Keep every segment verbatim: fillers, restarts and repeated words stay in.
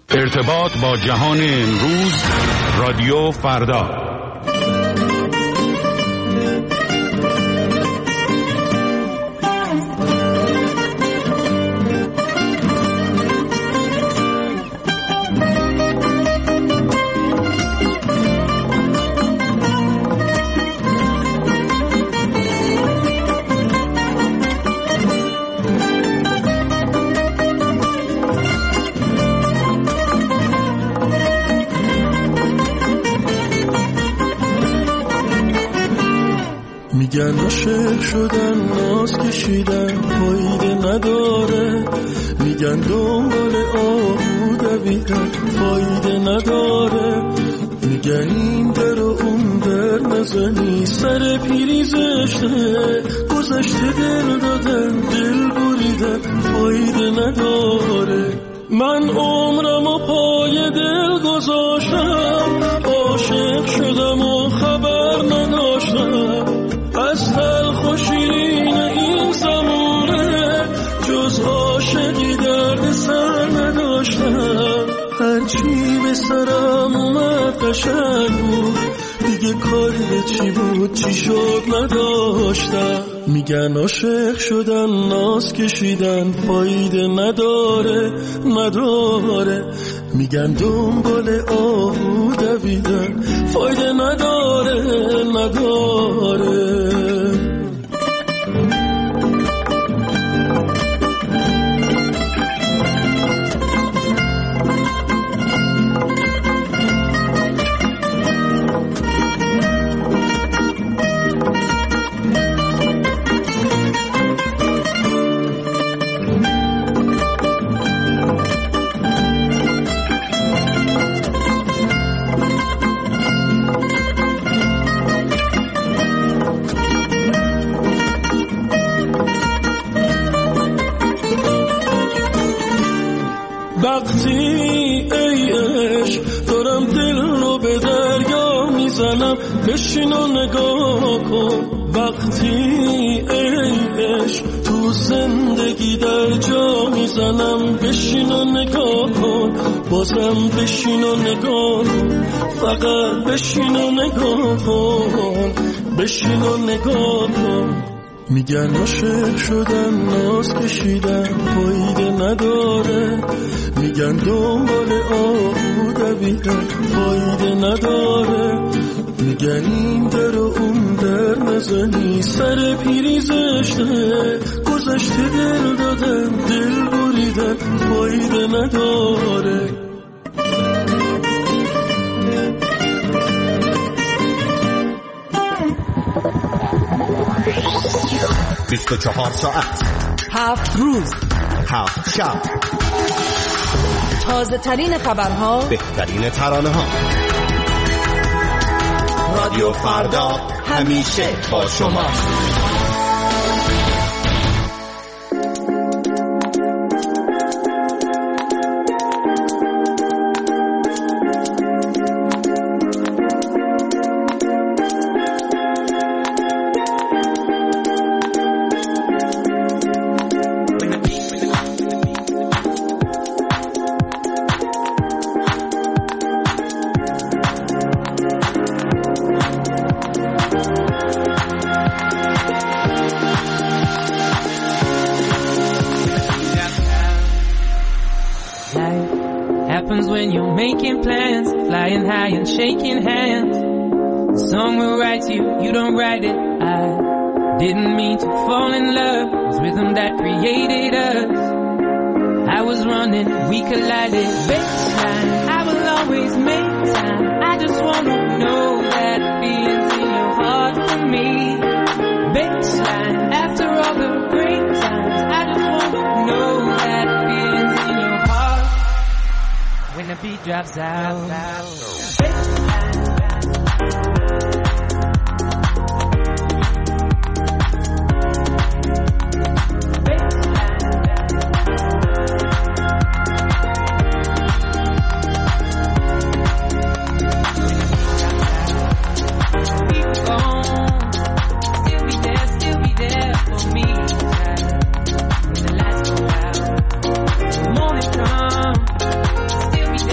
ارتباط با جهان امروز، رادیو فردا. میگن عاشق شدن، ناز کشیدن، فایده نداره. میگن دنبال آهو دویدن، فایده نداره. میگن این در و اون در نزنی، سر پیری زشته. گذشته دل دادن، دل بریدن، فایده نداره. من عمرم و پای دل گذاشتم، عاشق شدم و خبر نداشتم. از تلخ و شیرین این زمونه، جز عاشقی درد سر نداشتم. هرچی به سرم اومد قشنگ بود، دیگه کاری به چی بود چی شد نداشتم. میگن عاشق شدن، ناز کشیدن، فایده نداره نداره. میگن دنبال آهو دویدن، فایده نداره نداره. وقتی ای عشق دارم دل رو به دریا میزنم، بشین و نگاه کن. وقتی ای عشق تو زندگی در جا میزنم، بشین و نگاه کن. بازم بشین و نگاه کن، فقط بشین و نگاه کن، بشین و نگاه کن. میگن عاشق شدن، ناز کشیدن، فایده نداره. میگن دنبال آهو دویدن، فایده نداره. میگن این در و اون در نزنی، سر پیری زشته. گذشته دل دادن، دل بریدن، فایده نداره. بیست و چهار ساعت، هفت روز، هفت شب، تازه ترین خبرها، بهترین ترانه ها. رادیو فردا همیشه با شما. Shaking hands, the song will write you, you don't write it. I didn't mean to fall in love, it's rhythm that created us. I was running, we collided. Baseline, I will always make time. I just wanna know that feelings in your heart for me. Baseline, after all the great times, I just wanna know that feelings in your heart when the beat drops out. Still be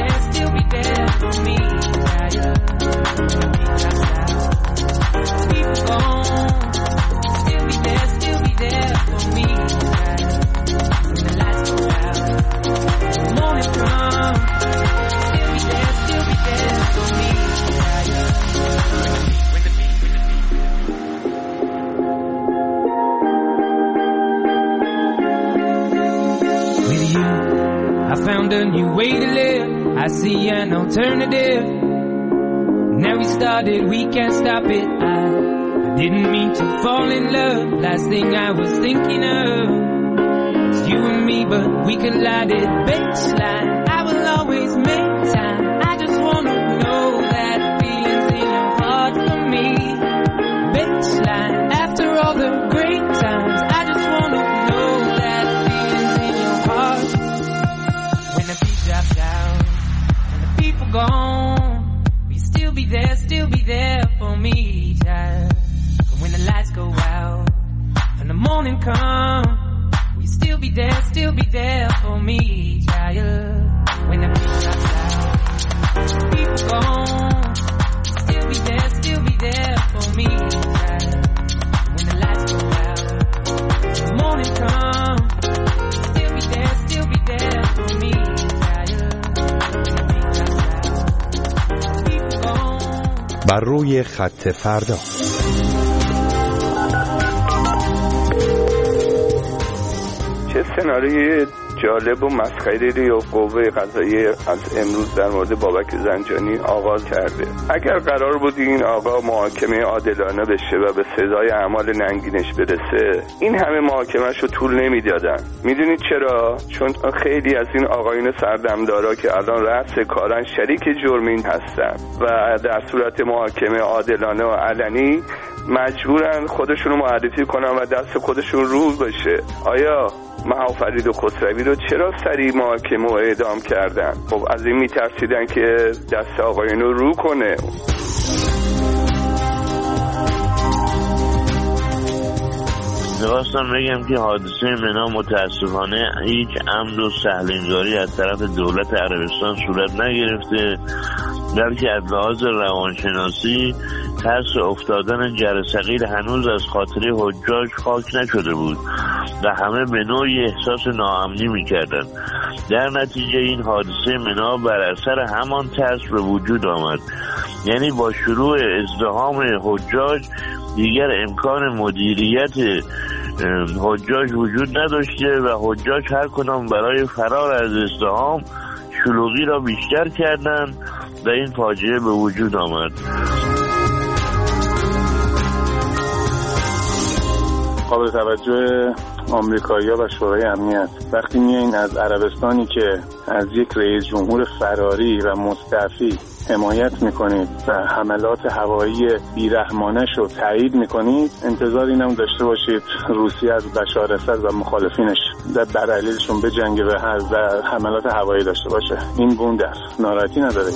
found a new way to live. I see an alternative. Now we started, we can't stop it. I didn't mean to fall in love. Last thing I was thinking of was you and me, but we collided. Baseline, I will always make time. I just wanna know that feelings in your heart for me. Baseline, after all the great times, I just wanna know that feelings in your heart. When the beat drops down, when the people gone, we still be there, still be there for me, child. When the lights go out and the morning come, we still be there, still be there for me, child. When the beat drops out, the people gone, still be there, still be there for me, child. When the lights go out, the morning come, still be there, still be there for me, child. When the beat drops out, the people gone. بر روی خط فردا. چه سناریوی جالب و مسخره‌ای و قوه قضاییه از امروز در مورد بابک زنجانی آغاز کرده. اگر قرار بود این آقا محاکمه عادلانه بشه و به سزای اعمال ننگینش برسه، این همه محاکمه‌اش رو طول نمیدادن. میدونید چرا؟ چون خیلی از این آقایون سردمدارا که الان رأس کارن شریک جرمین هستن و در صورت محاکمه عادلانه و علنی مجبورن خودشون رو معرفی کنن و دست خودشون رو بشه. آیا مهافرید و خسروی رو چرا سریع محاکمه و اعدام کردن؟ خب از این میترسیدن که دست آقایون رو رو کنه. خواستم بگم که حادثه منا متاسفانه هیچ عمد و سهل‌انگاری از طرف دولت عربستان صورت نگرفته، بلکه از لحاظ روانشناسی ترس افتادن جرثقیل هنوز از خاطره حجاج خاک نشده بود و همه به نوعی احساس ناامنی می‌کردن. در نتیجه این حادثه منا بر اثر همان ترس به وجود آمد. یعنی با شروع ازدحام حجاج دیگر امکان مدیریت حجاج وجود نداشته و حجاج هر کدام برای فرار از ازدحام شلوغی را بیشتر کردند و این فاجعه به وجود آمد. قابل توجه آمریکایی‌ها و شورای امنیت وقتی میایین از عربستانی که از یک رئیس جمهور فراری و مستعفی حمایت میکنید و حملات هوایی بیرحمانش رو تایید میکنید، انتظار اینم داشته باشید روسیه از بشار اسد و مخالفینش در برعلیشون به جنگ و حملات هوایی داشته باشه. این بوندر ناراحتی نداره.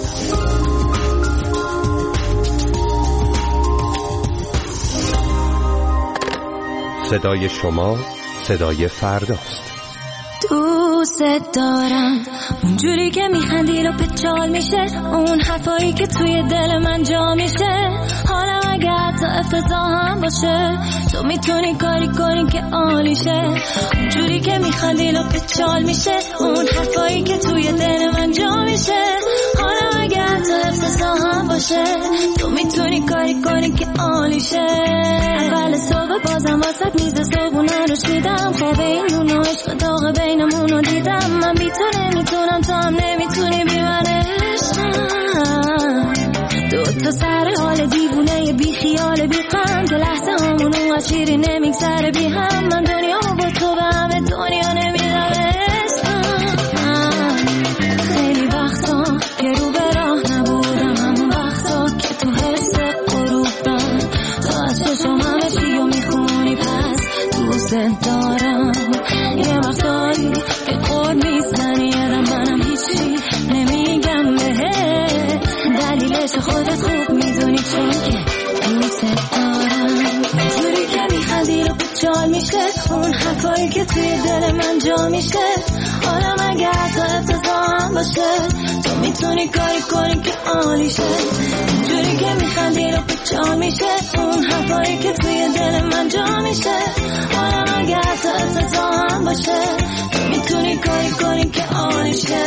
صدای شما صدای فرداست. دوست دارم اونجوری که میخندی رو پچال میشه، اون حرفایی که توی دل من جا میشه. حالا اگر تا افتضاح هم باشه تو میتونی کاری کنی که عالیشه. اونجوری که میخندی رو پچال میشه، اون حرفایی که توی دل من جا میشه. حالا اگر تا افتضاح هم باشه تو میتونی کاری کنی که عالیشه. اول صبح بازم واسه میز صبحونه رو شیدم، خواب این نون و عشق داغ بینمون رو دیدم. من بی تو نمیتونم، تو هم نمیتونی بی من عشقم. دو تا سر حال دیوونه بی خیال بی غم که لحظه همونو از شیری نمیگذره بی هم. من دنیا با تو به همه دنیا نمیدم عشقم. خیلی وقتا که رو به راه نبودم، همون وقتا که تو حس غروبم تو از چشم همه چی رو میخونی، پس دوست دارم. یه وقتایی که قول میزنی یادم منم هیچی نمیگم بهت، دلیلش خودت خوب میدونی چون که دوست دارم. اونجوری که میخندی رو بچال میشه، اون حرفایی که توی دل من جا میشه. حالا مگر تا افتضاح هم باشه تو میتونی کاری کنی که عالیشه. اونجوری که میخندی رو بچال میشه، اون حرفایی که توی دل من جا میشه. حالا مگر تا افتضاح هم باشه تو میتونی کاری کنی که عالیشه.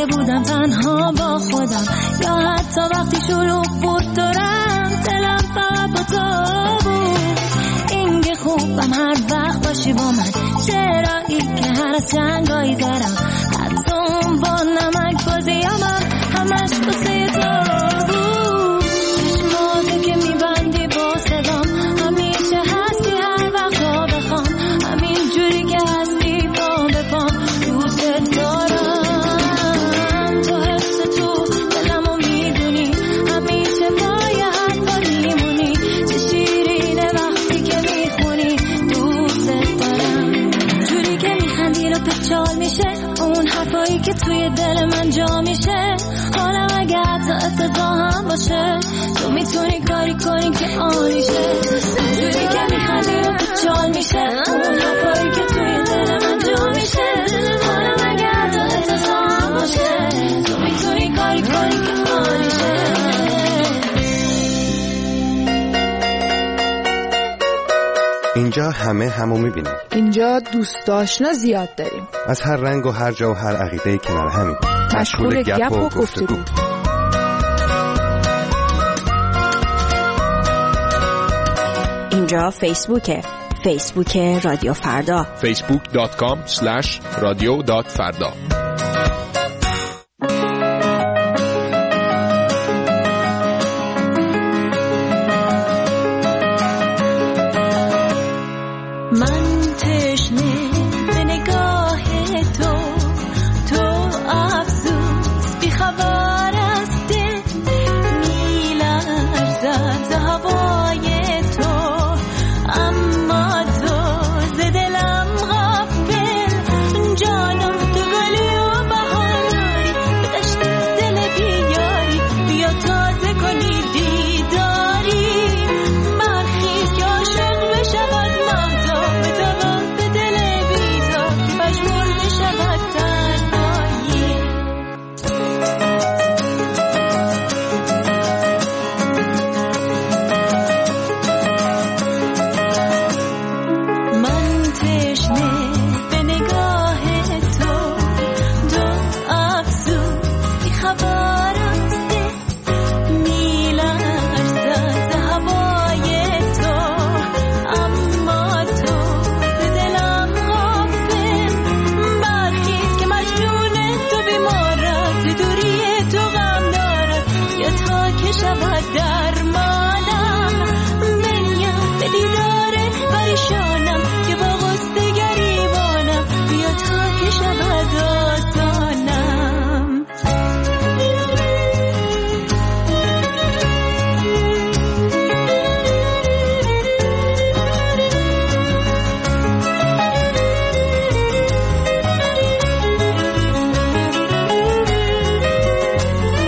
اگه بودم تنها با خودم یا حتی وقتی شروع بود دارم دلم فقط با تو بود. اینگه خوبم هر وقت باشی با من، چرایی که هر از جنگایی دارم، حتی اون با نمک بازیامم همش بسه تو بود. چشماتو که میبندی با صدام همیشه هستی هر وقت ها بخوام، همین جوری که هستی پا به پام دوست دارم. تو حس تو دلمو میدونی همیشه پای حرفا میمونی، چه شیرینه وقتی که میخونی دوست دارم. جوری که میخندی رو پچال میشه اون حرفایی که توی دل من جا میشه، حالا اگه حتی اتفاق هم باشه تو میتونی کاری کنی که عالیشه. جوری که میخندی رو پچال میشه اون حرفایی که توی دل من جا میشه، حالا اگه حتی اتفاق هم باشه تو میتونی کاری کنی که عالیشه. اینجا همه همو میبینیم. اینجا دوست آشنا زیاد داریم، از هر رنگ و هر جا و هر عقیده کنار همین، مشغول گپ و گفتگو. اینجا فیسبوکه، فیسبوک رادیو فردا، فیسبوک دات کام اسلش رادیو دات فردا.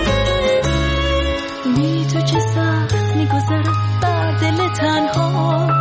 تو چه سخت میگذرم بر دل تنها،